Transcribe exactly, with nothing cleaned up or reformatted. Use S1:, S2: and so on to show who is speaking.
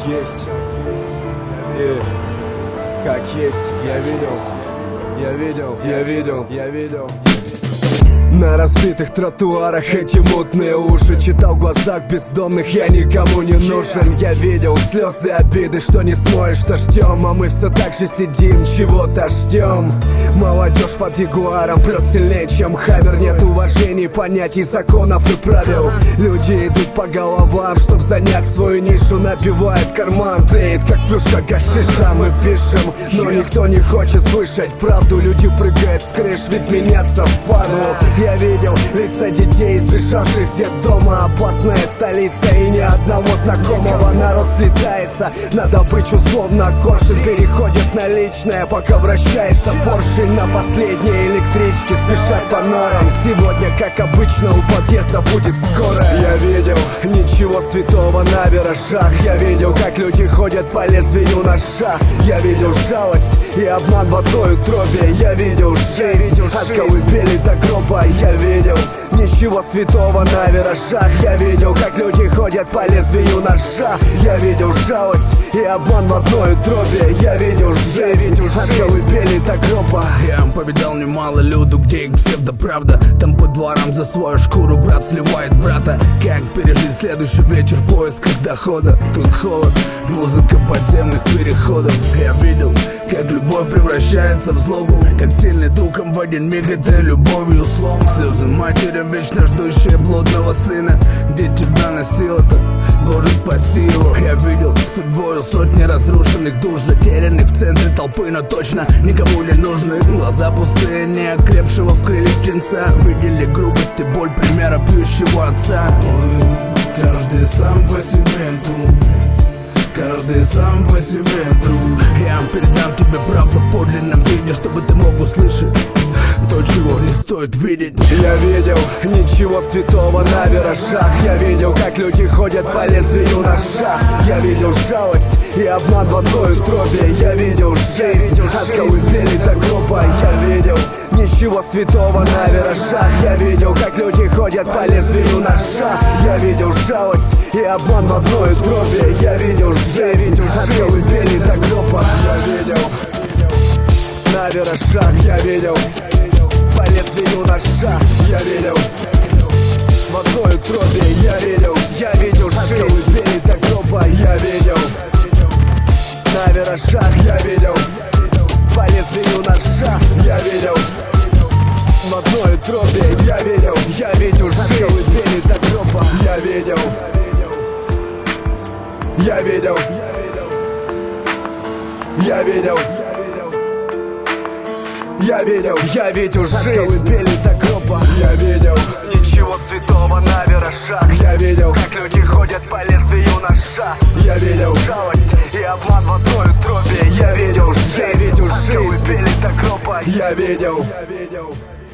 S1: есть, и как есть, я видел, я видел, я видел, я видел. На разбитых тротуарах эти мутные уши, читал в глазах бездомных, я никому не нужен. Я видел слезы, обиды, что не смоешь дождем, а мы все так же сидим, чего-то ждем. Молодежь под ягуаром прет сильнее, чем хаммер. Нет уважений, понятий, законов и правил. Люди идут по головам, чтоб занять свою нишу. Напивает карман, треет, как плюшка гашиша. Мы пишем, но никто не хочет слышать правду. Люди прыгают с крыш, ведь меняться впадло. Я видел лица детей, сбежавших с детдома. Опасная столица и ни одного знакомого. Народ слетается на добычу, словно коршун. Переходит на личное, пока вращается поршень. На последней электричке спешат по норам. Сегодня, как обычно, у подъезда будет скоро. Я видел ничего святого на виражах. Я видел, как люди ходят по лезвию ножа. Я видел жалость и обман в одной утробе. Я видел жизнь от колыбели до гроба. Я видел ничего святого на виражах. Я видел, как люди ходят по лезвию ножа. Я видел жалость и обман в одной утробе. Я видел жизнь от колыбели до гроба.
S2: Я повидал немало люду, где их псевдоправда. Там по дворам за свою шкуру брат сливает брата. Как пережить следующий вечер в поисках дохода? Тут холод, музыка подземных переходов. Я видел, как любовь превращается в злобу, как сильный духом в один миг это любовью слом. Слезы матери, вечно ждущие блудного сына. Где тебя носил это? Боже, спаси его. Я видел судьбою сотни разрушенных душ, затерянных в центре толпы, но точно никому не нужны. Глаза пустые, не окрепшего в крыльях птенца. Видели грубость и боль примера пьющего отца. Ой, каждый сам по себе тут, каждый сам по себе друг. Я передам тебе правду в подлинном виде, чтобы ты мог услышать то, чего не стоит видеть.
S1: Я видел ничего святого на виражах. Я видел, как люди ходят по лезвию ножа. Я видел жалость и обман в одной утробе. Я видел жизнь от колыбели до гроба. Я видел ничего святого на виражах. Я видел, как люди ходят по лезвию ножа. Я видел жалость и обман в одной утробе. Я видел жизнь от колыбели до гроба. Я видел на виражах. Я видел по лезвию ножа. Я видел в одной утробе. Я видел, я видел жизнь от колыбели до гроба. Я видел на виражах. Я видел по лезвию ножа. Я видел в одной утробе. Я видел, я видел жизнь от колыбели до гроба. Я видел, я видел, я видел, я видел, я видел жизнь от колыбели до гроба. Я видел ничего святого на виражах. Я видел, как люди ходят по лезвию ножа. Я видел жалость и обман в одной утробе. Я видел жизнь от колыбели до гроба. Я видел.